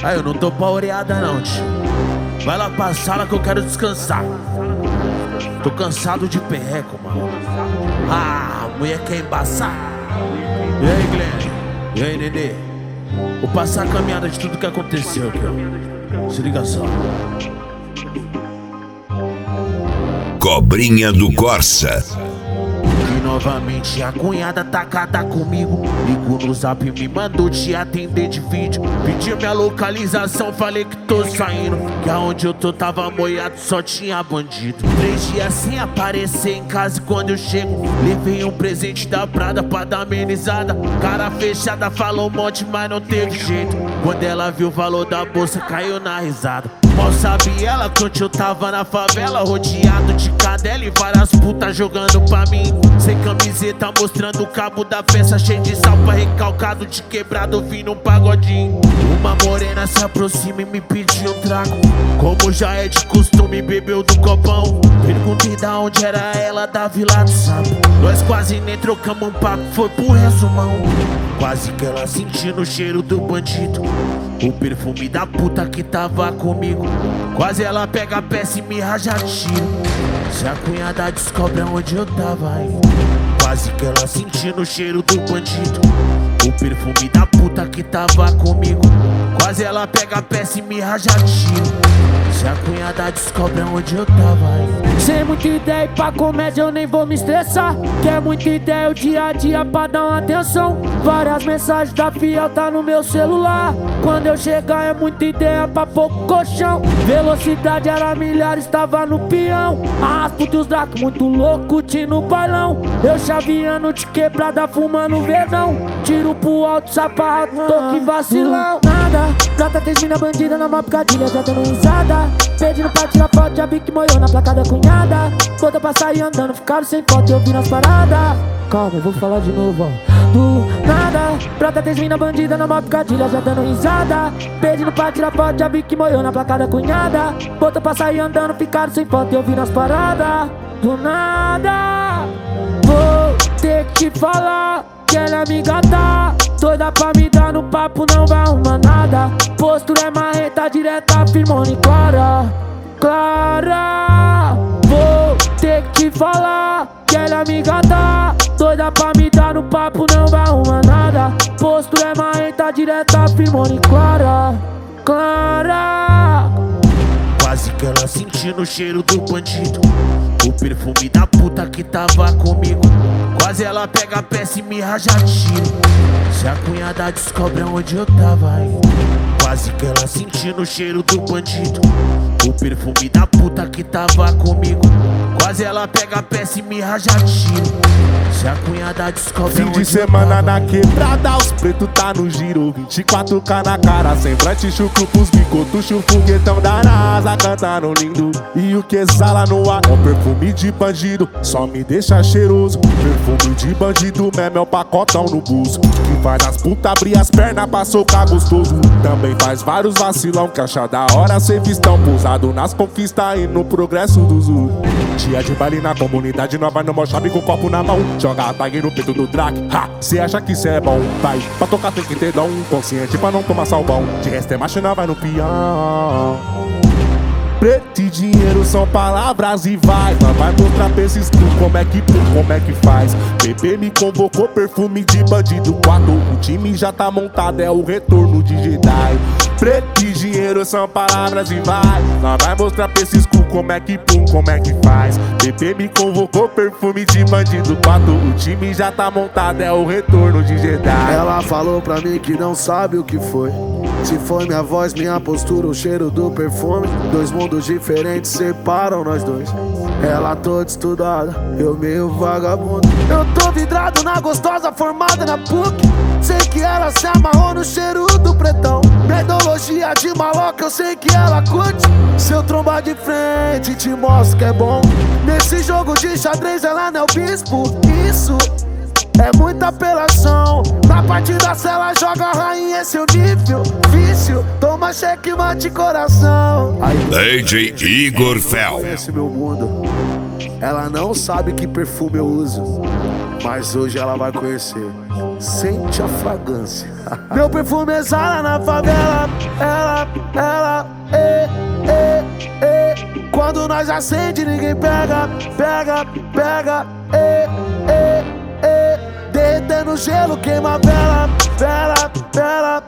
Aí eu não tô pra oreada não, tio. Vai lá pra sala que eu quero descansar. Tô cansado de perreco, mano. Ah, a mulher quer embaçar. E aí, Glenn? E aí, Nenê? Vou passar a caminhada de tudo que aconteceu aqui, ó. Se liga só. Cobrinha do Corsa. E novamente a cunhada tacada comigo. Ligou no zap, me mandou te atender de vídeo. Pediu minha localização, falei que tô saindo. Que aonde eu tô tava moiado, só tinha bandido. 3 dias sem aparecer em casa e quando eu chego levei um presente da Prada pra dar amenizada. Cara fechada, falou um monte, mas não teve jeito. Quando ela viu o valor da bolsa, caiu na risada. Mal sabe ela que eu tava na favela, rodeado de cadela e várias putas jogando pra mim. Sem camiseta, mostrando o cabo da peça, cheio de salpa, recalcado de quebrado, vindo um pagodinho. Uma morena se aproxima e me pediu um trago. Como já é de costume, bebeu do copão. Perguntei da onde era ela, da Vila do Sampo. Nós quase nem trocamos um papo, foi pro resumão. Quase que ela sentindo o cheiro do bandido, o perfume da puta que tava comigo. Quase ela pega a peça e me raja tiro. Se a cunhada descobre aonde eu tava, hein? Quase que ela sentindo o cheiro do bandido, o perfume da puta que tava comigo. Quase ela pega a peça e me raja tiro. Se a cunhada descobre aonde eu tava, hein? Sem muita ideia e pra comédia eu nem vou me estressar. Quer muita ideia o dia a dia pra dar uma atenção. Várias mensagens da fiel tá no meu celular. Quando eu chegar é muita ideia pra pouco colchão. Velocidade era milhares, tava no peão. Arraspo dos dracos muito louco, curtindo o bailão. Eu chaveando de quebrada, fumando verdão. Tiro pro alto, sapato, tô que vacilão. Nada, prata tem mina bandida na maior picadilha, já dando risada. Pedindo pra tirar foto, já vi que moiou na placa da cunhada. Botou pra sair andando, ficaram sem foto e eu vi nas paradas. Calma, eu vou falar de novo, ó. Do nada, prata tem mina bandida na maior picadilha, já dando risada. Pedindo pra tirar foto, já vi que moiou na placa da cunhada. Botou pra sair andando, ficaram sem foto e eu vi nas paradas. Do nada, vou ter que te falar que ela é amiga tá doida pra me dar no papo, não vai arrumar nada. Postura é marreta, direta, firmona e clara. Clara, vou ter que te falar que ela é amiga tá doida pra me dar no papo, não vai arrumar nada. Postura é marreta, direta, firmona e clara. Clara, quase que ela sentindo o cheiro do bandido, o perfume da puta que tava comigo. Quase ela pega a peça e me raja tiro. Se a cunhada descobre aonde eu tava, hein? Quase que ela sentindo o cheiro do bandido, o perfume da puta que tava comigo. Quase ela pega a peça e me raja tiro. Se a cunhada descobre fim de semana na quebrada, os pretos tá no giro. 24K na cara, semblante, chucro pros bicotos, foguetão da NASA, cantando lindo. E o que exala no ar é um perfume de bandido, só me deixa cheiroso. Perfume de bandido mesmo é o pacotão no buzo, que faz as putas abrir as pernas pra socar gostoso. Também faz vários vacilão que acha da hora ser vistão, pousado nas conquistas e no progresso dos usos. Dia de baile na comunidade, nós vai no mochab com o copo na mão. Joga a tag no peito do Drac, ha! Cê acha que cê é bom? Vai, pra tocar tem que ter dom. Consciente pra não tomar salvão. De resto é máquina, vai no peão. Preto e dinheiro são palavras e vai. Mas vai mostrar pra esses como é que faz. Bebê me convocou, perfume de bandido 4. O time já tá montado, é o retorno de Jedi. Preto e dinheiro são palavras e vai. Nós vai mostrar pra esses como é que faz. Bebê me convocou, perfume de bandido 4. O time já tá montado, é o retorno de Jedi. Ela falou pra mim que não sabe o que foi. Se foi minha voz, minha postura, o cheiro do perfume. Dois mundos diferentes separam nós dois. Ela toda estudada, eu meio vagabundo. Eu tô vidrado na gostosa formada na PUC. Sei que ela se amarrou no cheiro do pretão. Minha ideologia de maloca, eu sei que ela curte. Se eu trombar de frente, te mostro que é bom. Nesse jogo de xadrez, ela não é o bispo. Isso é muita apelação. Na partida, se ela joga a rainha, é seu nível. Vício, toma cheque, mate coração. DJ Igor Fel. Conhece meu mundo. Ela não sabe que perfume eu uso, mas hoje ela vai conhecer. Sente a fragrância. Meu perfume exala na favela. Ela nós acende, ninguém pega, pega, pega. Derretendo gelo, queima vela, vela, vela.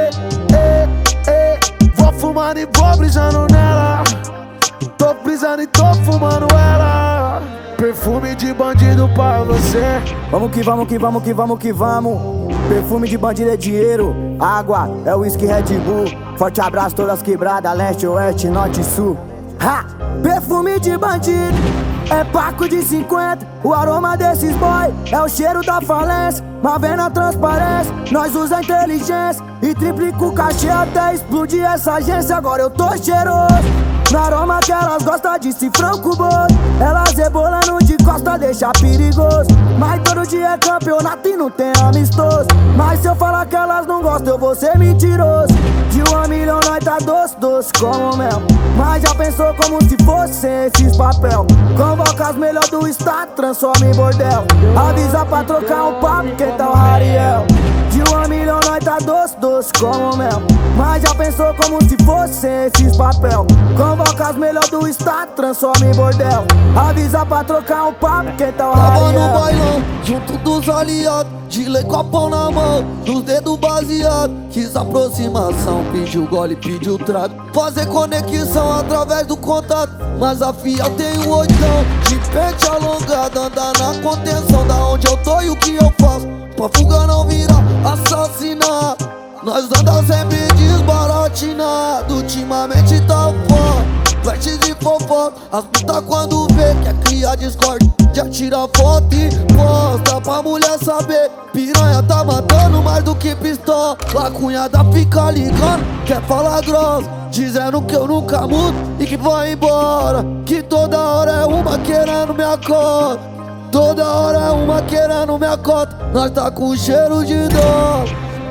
Vou fumando e vou brisando nela. Tô brisando e tô fumando ela. Perfume de bandido pra você. Vamos que vamos, que vamos, que vamos, que vamos. Perfume de bandido é dinheiro. Água é whisky Red Bull. Forte abraço todas quebradas, leste, oeste, norte e sul. Ha! Perfume de bandido é paco de 50. O aroma desses boy é o cheiro da falência. Mas vendo a transparência, nós usa inteligência e triplica o cachê até explodir essa agência. Agora eu tô cheiroso no aroma que elas gostam de cifrão com bolso. Elas rebolando de costa deixa perigoso. Mas todo dia é campeonato e não tem amistoso. Mas se eu falar que elas não gostam, eu vou ser mentiroso. De 1 a milhão nós tá doce, doce como mel. Mas já pensou como se fosse esses papel? Convoca as melhor do estado, transforma em bordel. Avisa pra trocar um papo, quem tá o Rariel? De 1 a milhão nós tá doce, doce como mel. Mas já pensou como se fosse esses papel? Convoca as melhor do estado, transforma em bordel. Avisa pra trocar um papo, quem tá o Rariel? Tava no bailão, junto dos aliados, de lei com a pão na mão, nos dedos baseados. Quis aproximação, pediu gole, pediu trago. Fazer conexão através do contato. Mas a fiel tem o oitão, de pente alongado. Andar na contenção, da onde eu tô e o que eu faço, pra fuga não virar assassinar. Nós anda sempre desbaratinado, ultimamente tá foda. Flashes e fofoca, as putas quando vê quer criar discórdia, já tira foto e posta pra mulher saber. Piranha tá matando mais do que pistola. A cunhada fica ligando, quer falar grossa, dizendo que eu nunca mudo e que vai embora. Que toda hora é uma querendo minha cota, toda hora é uma querendo minha cota. Nós tá com cheiro de dó,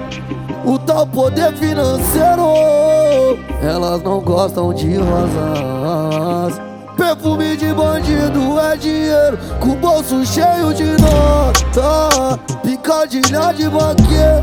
o tal poder financeiro. Elas não gostam de rosas. Perfume de bandido é dinheiro, com o bolso cheio de nota. Picadilha de banqueiro,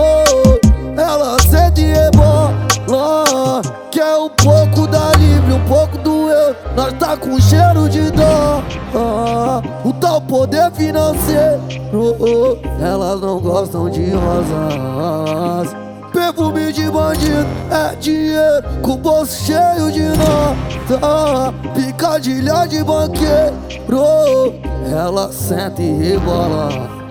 ela sente e rebola. Quer um pouco da livre, um pouco do eu. Nós tá com cheiro de dó, o tal poder financeiro. Elas não gostam de rosas. Perfume de bandido é dinheiro, com o bolso cheio de nota. Picadilha de banqueiro, ela senta e rebola.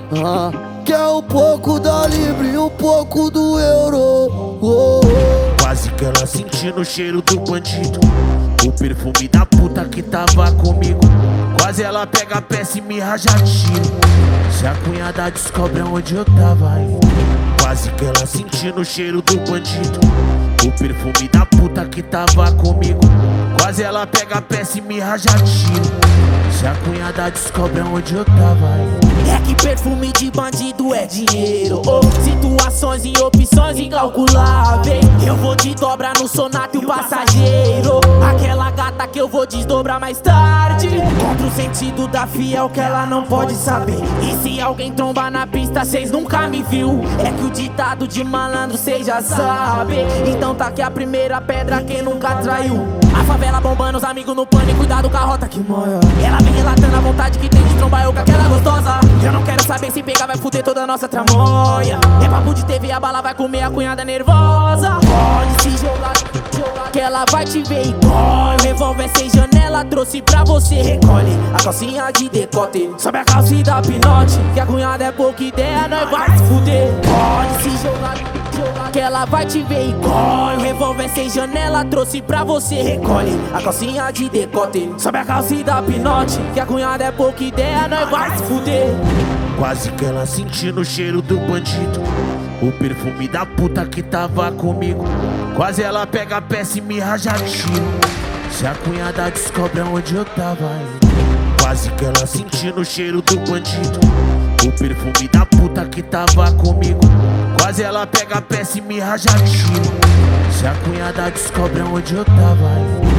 Quer um pouco da livre, um pouco do euro. Quase que ela sentindo o cheiro do bandido, o perfume da puta que tava comigo. Quase ela pega a peça e me raja tiro. Se a cunhada descobre onde eu tava indo. Quase que ela sentindo o cheiro do bandido, o perfume da puta que tava comigo. Quase ela pega a peça e me raja tiro. Se a cunhada descobre onde eu tava indo. É que perfume de bandido é dinheiro, situações e opções incalculáveis. Eu vou te dobrar no sonato e o passageiro. Aquela gata que eu vou desdobrar mais tarde. Contra o sentido da fiel que ela não pode saber. E se alguém trombar na pista, cês nunca me viu. É que o ditado de malandro cês já sabe. Então tá aqui a primeira pedra quem nunca traiu. A favela bombando, os amigos no pânico, cuidado com a rota que moia. Ela vem relatando a vontade que tem de trombar eu com aquela gostosa. Eu não quero saber se pegar vai fuder toda a nossa tramóia. É papo de TV, a bala vai comer a cunhada nervosa. Pode se jogar, que ela vai te ver e corre. O revólver sem janela trouxe pra você, recolhe a calcinha de decote, sobe a calça e dá pinote. Que a cunhada é pouca ideia, nós vai se fuder. Pode se jogar, que ela vai te ver e corre. O revólver sem janela trouxe pra você, recolhe a calcinha de decote, sobe a calça e dá pinote. Que a cunhada é pouca ideia, nós vai se fuder. Quase que ela sentindo o cheiro do bandido, o perfume da puta que tava comigo. Quase ela pega a peça e me raja tiro. Se a cunhada descobre onde eu tava indo. Quase que ela sentindo o cheiro do bandido, o perfume da puta que tava comigo. Quase ela pega a peça e me raja tiro. Se a cunhada descobre onde eu tava indo.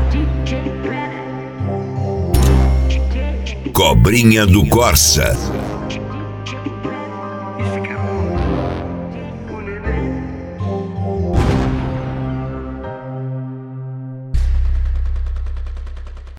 Cobrinha do Corsa.